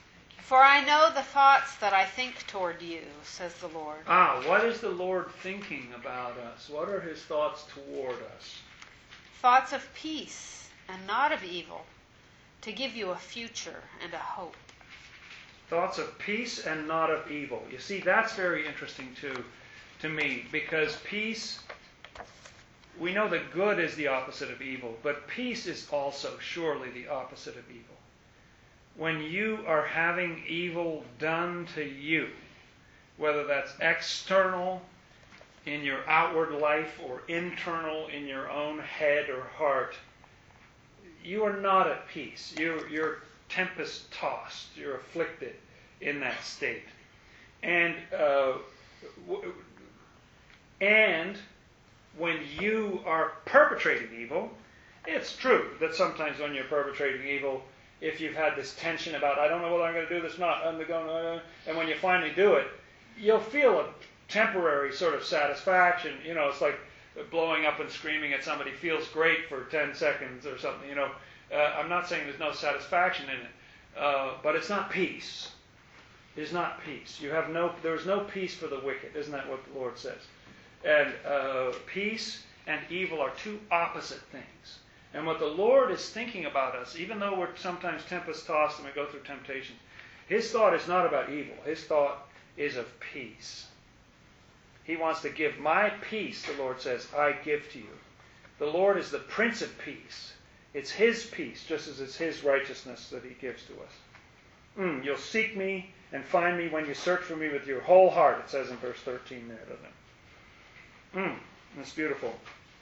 For I know the thoughts that I think toward you, says the Lord. Ah, what is the Lord thinking about us? What are his thoughts toward us? Thoughts of peace and not of evil, to give you a future and a hope. Thoughts of peace and not of evil. You see, that's very interesting too, to me, because peace, we know that good is the opposite of evil, but peace is also surely the opposite of evil. When you are having evil done to you, whether that's external in your outward life or internal in your own head or heart, you are not at peace. You're, you're tempest-tossed. You're afflicted in that state. And uh, w- and when you are perpetrating evil, it's true that sometimes when you're perpetrating evil, if you've had this tension about, I don't know whether I'm going to do this or not, I'm going to, and when you finally do it, you'll feel a temporary sort of satisfaction. You know, it's like blowing up and screaming at somebody feels great for ten seconds or something. You know, uh, I'm not saying there's no satisfaction in it, uh, but it's not peace. It's not peace. You have no. There's no peace for the wicked. Isn't that what the Lord says? And uh, peace and evil are two opposite things. And what the Lord is thinking about us, even though we're sometimes tempest-tossed and we go through temptations, his thought is not about evil. His thought is of peace. He wants to give my peace, the Lord says, I give to you. The Lord is the Prince of Peace. It's his peace, just as it's his righteousness that he gives to us. Mm, you'll seek me and find me when you search for me with your whole heart, it says in verse thirteen there, doesn't it? Mm, that's beautiful.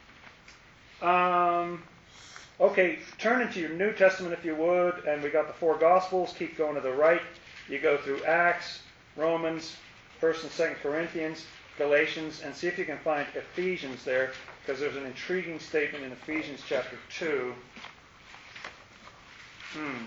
Um... Okay, turn into your New Testament if you would, and we got the four Gospels. Keep going to the right. You go through Acts, Romans, First and Second Corinthians, Galatians, and see if you can find Ephesians there, because there's an intriguing statement in Ephesians chapter two. Hmm.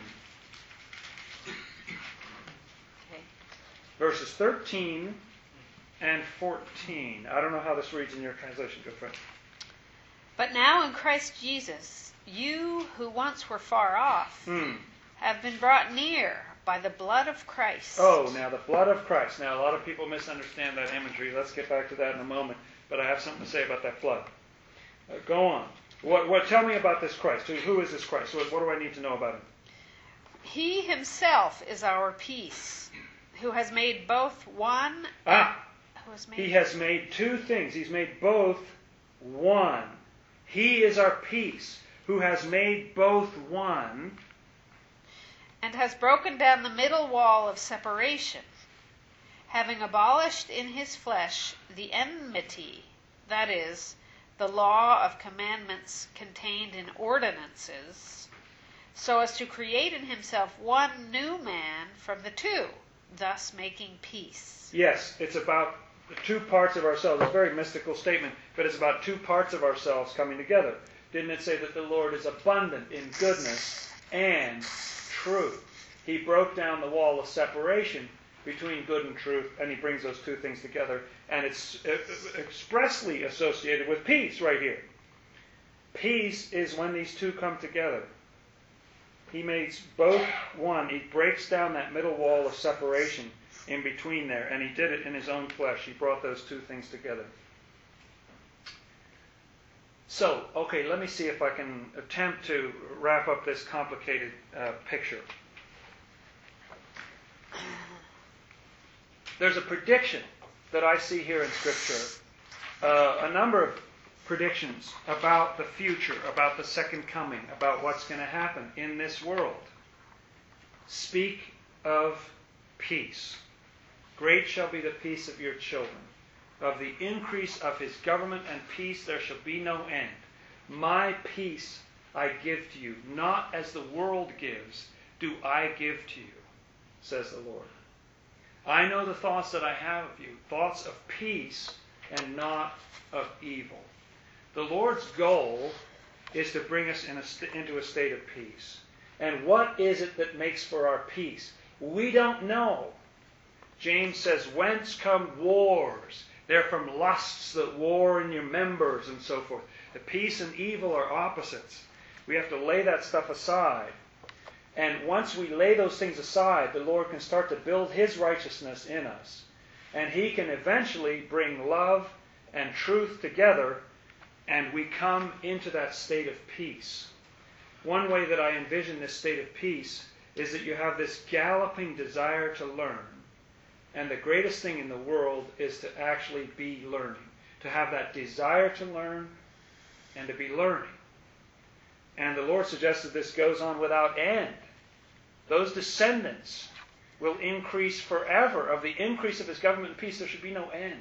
Okay. Verses thirteen and fourteen. I don't know how this reads in your translation, good friend. But now in Christ Jesus, you who once were far off Hmm. have been brought near by the blood of Christ. Oh, now the blood of Christ. Now a lot of people misunderstand that imagery. Let's get back to that in a moment. But I have something to say about that blood. Uh, go on. What, what? Tell me about this Christ. Who, who is this Christ? What, what do I need to know about him? He himself is our peace, who has made both one. Ah, Who has made he has made two things. He's made both one. He is our peace, who has made both one. And has broken down the middle wall of separation, having abolished in his flesh the enmity, that is, the law of commandments contained in ordinances, so as to create in himself one new man from the two, thus making peace. Yes, it's about the two parts of ourselves. It's a very mystical statement, but it's about two parts of ourselves coming together. Didn't it say that the Lord is abundant in goodness and truth? He broke down the wall of separation between good and truth, and he brings those two things together. And it's expressly associated with peace right here. Peace is when these two come together. He makes both one. He breaks down that middle wall of separation in between there, and he did it in his own flesh. He brought those two things together. So, okay, let me see if I can attempt to wrap up this complicated uh, picture. There's a prediction that I see here in Scripture, uh, a number of predictions about the future, about the second coming, about what's going to happen in this world. Speak of peace. Great shall be the peace of your children. Of the increase of his government and peace there shall be no end. My peace I give to you, not as the world gives, do I give to you, says the Lord. I know the thoughts that I have of you, thoughts of peace and not of evil. The Lord's goal is to bring us in a st- into a state of peace. And what is it that makes for our peace? We don't know. James says, whence come wars? They're from lusts that war in your members and so forth. The peace and evil are opposites. We have to lay that stuff aside. And once we lay those things aside, the Lord can start to build His righteousness in us. And He can eventually bring love and truth together, and we come into that state of peace. One way that I envision this state of peace is that you have this galloping desire to learn. And the greatest thing in the world is to actually be learning. To have that desire to learn and to be learning. And the Lord suggested this goes on without end. Those descendants will increase forever. Of the increase of His government and peace, there should be no end.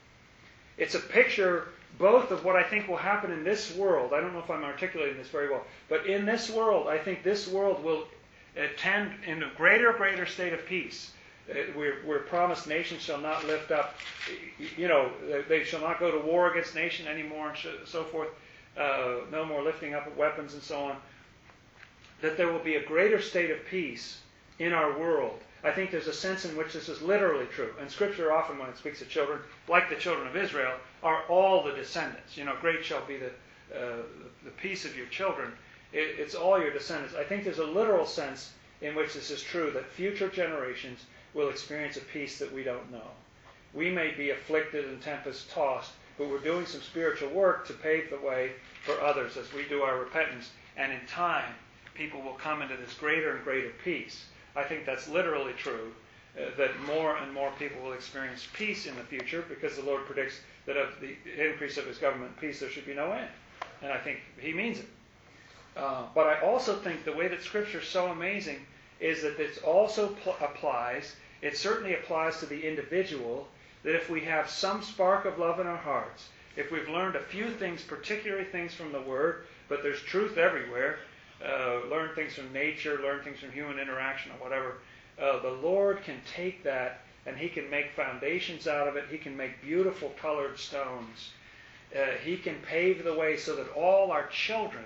It's a picture both of what I think will happen in this world. I don't know if I'm articulating this very well. But in this world, I think this world will tend in a greater, greater state of peace. We're, we're promised nations shall not lift up, you know, they shall not go to war against nation anymore and so forth. Uh, no more lifting up of weapons and so on. That there will be a greater state of peace in our world. I think there's a sense in which this is literally true. And Scripture often, when it speaks of children, like the children of Israel, are all the descendants. You know, great shall be the, uh, the peace of your children. It, it's all your descendants. I think there's a literal sense in which this is true, that future generations will experience a peace that we don't know. We may be afflicted and tempest-tossed, but we're doing some spiritual work to pave the way for others as we do our repentance. And in time, people will come into this greater and greater peace. I think that's literally true, uh, that more and more people will experience peace in the future because the Lord predicts that of the increase of His government and peace there should be no end. And I think He means it. Uh, but I also think the way that Scripture is so amazing is that it also pl- applies, it certainly applies to the individual, that if we have some spark of love in our hearts, if we've learned a few things, particularly things from the Word, but there's truth everywhere, uh, learn things from nature, learn things from human interaction or whatever, uh, the Lord can take that and He can make foundations out of it. He can make beautiful colored stones. Uh, he can pave the way so that all our children,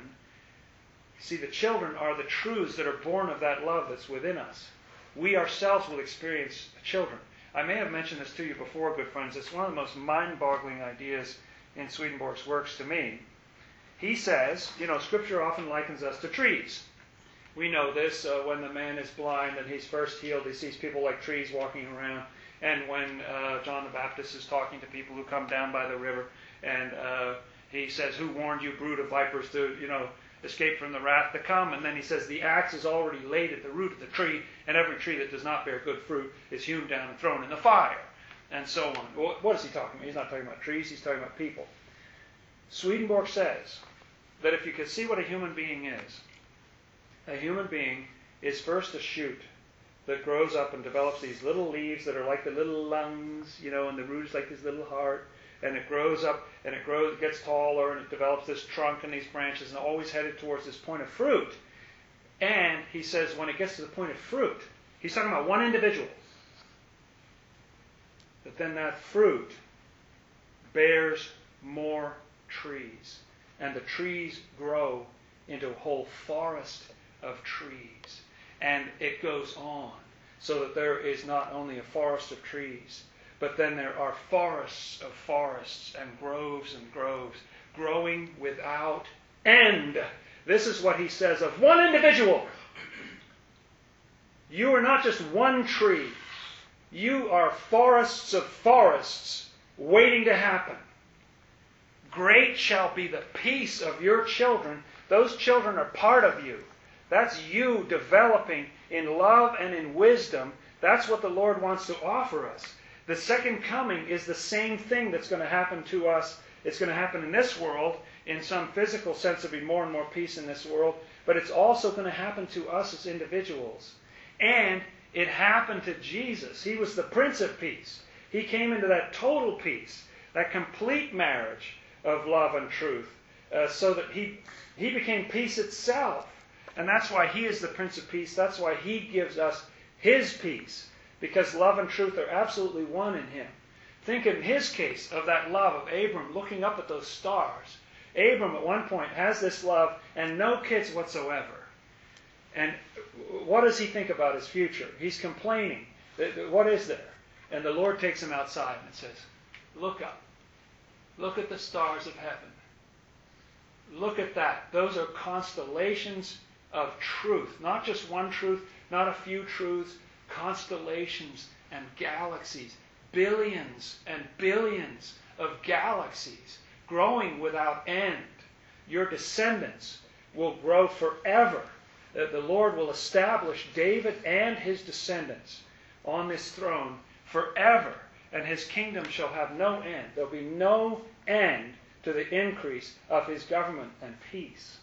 see, the children are the truths that are born of that love that's within us. We ourselves will experience children. I may have mentioned this to you before, good friends. It's one of the most mind-boggling ideas in Swedenborg's works to me. He says, you know, Scripture often likens us to trees. We know this uh, when the man is blind and he's first healed, he sees people like trees walking around. And when uh, John the Baptist is talking to people who come down by the river, and uh, he says, "Who warned you, brood of vipers, to, you know, escape from the wrath to come?" And then he says, "The axe is already laid at the root of the tree, and every tree that does not bear good fruit is hewn down and thrown in the fire," and so on. Well, what is he talking about? He's not talking about trees, he's talking about people. Swedenborg says that if you could see what a human being is, a human being is first a shoot that grows up and develops these little leaves that are like the little lungs, you know, and the root is like this little heart, and it grows up and it grows, it gets taller, and it develops this trunk and these branches, and always headed towards this point of fruit. And he says when it gets to the point of fruit, he's talking about one individual, but then that fruit bears more trees, and the trees grow into a whole forest of trees. And it goes on, so that there is not only a forest of trees, but then there are forests of forests and groves and groves growing without end. This is what he says of one individual. You are not just one tree. You are forests of forests waiting to happen. Great shall be the peace of your children. Those children are part of you. That's you developing in love and in wisdom. That's what the Lord wants to offer us. The second coming is the same thing that's going to happen to us. It's going to happen in this world. In some physical sense, there'll be more and more peace in this world. But it's also going to happen to us as individuals. And it happened to Jesus. He was the Prince of Peace. He came into that total peace, that complete marriage of love and truth, uh, so that he, he became peace itself. And that's why He is the Prince of Peace. That's why He gives us His peace. Because love and truth are absolutely one in Him. Think in His case of that love of Abram looking up at those stars. Abram at one point has this love and no kids whatsoever. And what does he think about his future? He's complaining. What is there? And the Lord takes him outside and says, "Look up. Look at the stars of heaven. Look at that. Those are constellations of truth. Not just one truth, not a few truths, constellations and galaxies, billions and billions of galaxies growing without end. Your descendants will grow forever. That the Lord will establish David and his descendants on this throne forever, and his kingdom shall have no end. There'll be no end to the increase of his government and peace.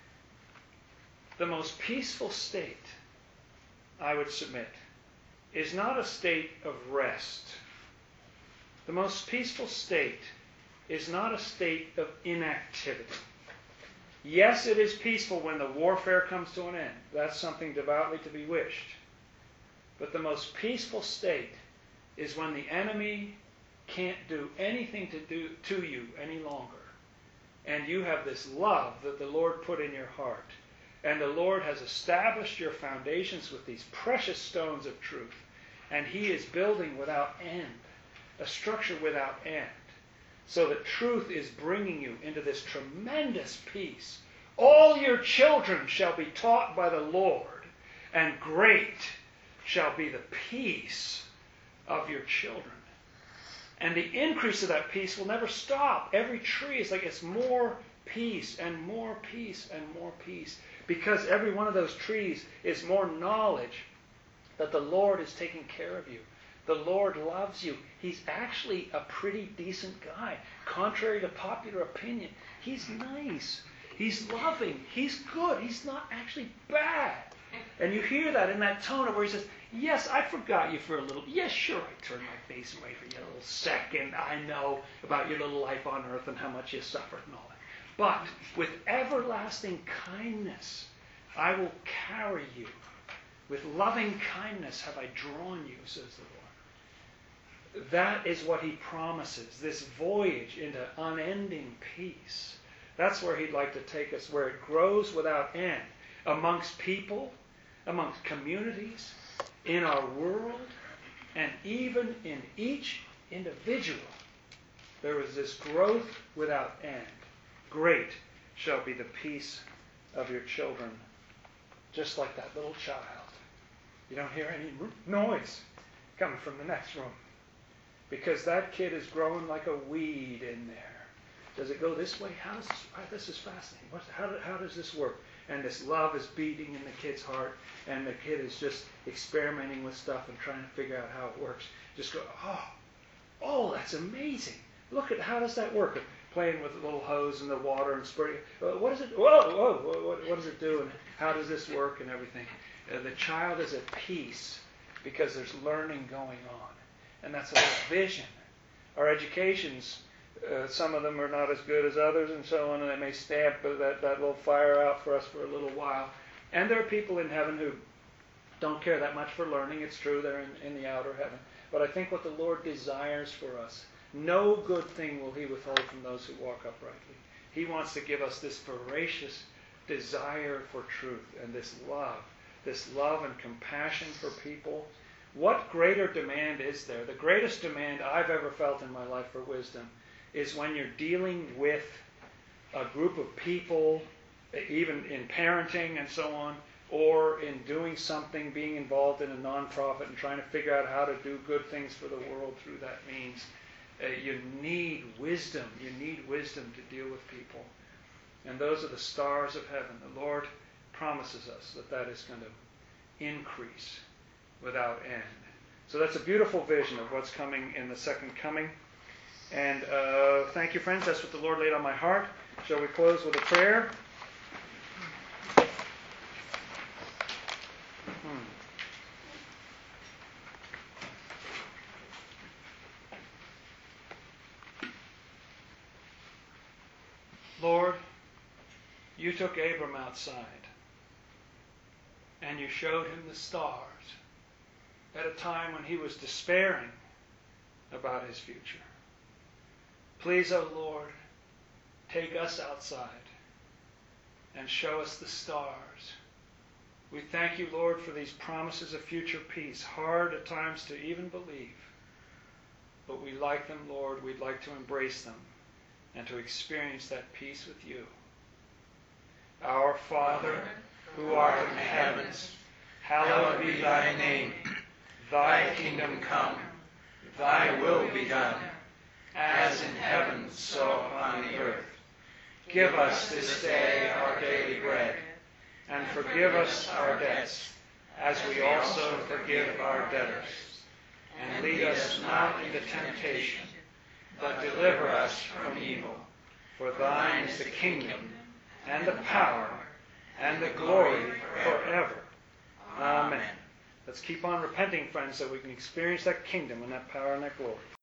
The most peaceful state, I would submit, is not a state of rest. The most peaceful state is not a state of inactivity. Yes, it is peaceful when the warfare comes to an end. That's something devoutly to be wished. But the most peaceful state is when the enemy can't do anything to do to you any longer. And you have this love that the Lord put in your heart. And the Lord has established your foundations with these precious stones of truth. And he is building without end, a structure without end. So that truth is bringing you into this tremendous peace. All your children shall be taught by the Lord, and great shall be the peace of your children. And the increase of that peace will never stop. Every tree is like it's more peace and more peace and more peace. Because every one of those trees is more knowledge that the Lord is taking care of you. The Lord loves you. He's actually a pretty decent guy. Contrary to popular opinion, he's nice. He's loving. He's good. He's not actually bad. And you hear that in that tone of where he says, yes, I forgot you for a little. Yes, sure, I turned my face away for you a little second. I know about your little life on earth and how much you suffered and all that. But with everlasting kindness, I will carry you. With loving kindness have I drawn you, says the Lord. That is what he promises, this voyage into unending peace. That's where he'd like to take us, where it grows without end, amongst people, amongst communities, in our world, and even in each individual. There is this growth without end. Great shall be the peace of your children, just like that little child. You don't hear any noise coming from the next room. Because that kid is growing like a weed in there. Does it go this way? How does this, this is fascinating. What, how, how does this work? And this love is beating in the kid's heart, and the kid is just experimenting with stuff and trying to figure out how it works. Just go, oh, oh, that's amazing. Look at how does that work? Playing with a little hose and the water and spreading. Uh, what does it? Whoa, whoa, whoa what, what does it do? And how does this work and everything? Uh, the child is at peace because there's learning going on. And that's a vision. Our educations, uh, some of them are not as good as others and so on, and they may stamp that, that little fire out for us for a little while. And there are people in heaven who don't care that much for learning. It's true, they're in, in the outer heaven. But I think what the Lord desires for us, no good thing will he withhold from those who walk uprightly. He wants to give us this voracious desire for truth and this love, this love and compassion for people. What greater demand is there? The greatest demand I've ever felt in my life for wisdom is when you're dealing with a group of people, even in parenting and so on, or in doing something, being involved in a nonprofit and trying to figure out how to do good things for the world through that means. Uh, you need wisdom. You need wisdom to deal with people. And those are the stars of heaven. The Lord promises us that that is going to increase without end. So that's a beautiful vision of what's coming in the second coming. And uh, thank you, friends. That's what the Lord laid on my heart. Shall we close with a prayer? Hmm. Lord, you took Abram outside and you showed him the stars at a time when he was despairing about his future. Please, O Lord, take us outside and show us the stars. We thank you, Lord, for these promises of future peace, hard at times to even believe. But we like them, Lord. We'd like to embrace them and to experience that peace with you. Our Father, who art in the heavens, hallowed be thy name. Thy kingdom come, thy will be done, as in heaven, so upon the earth. Give us this day our daily bread, and forgive us our debts, as we also forgive our debtors. And lead us not into temptation, but deliver us from evil. For thine is the kingdom, and the power, and the glory forever. Amen. Let's keep on repenting, friends, so we can experience that kingdom and that power and that glory.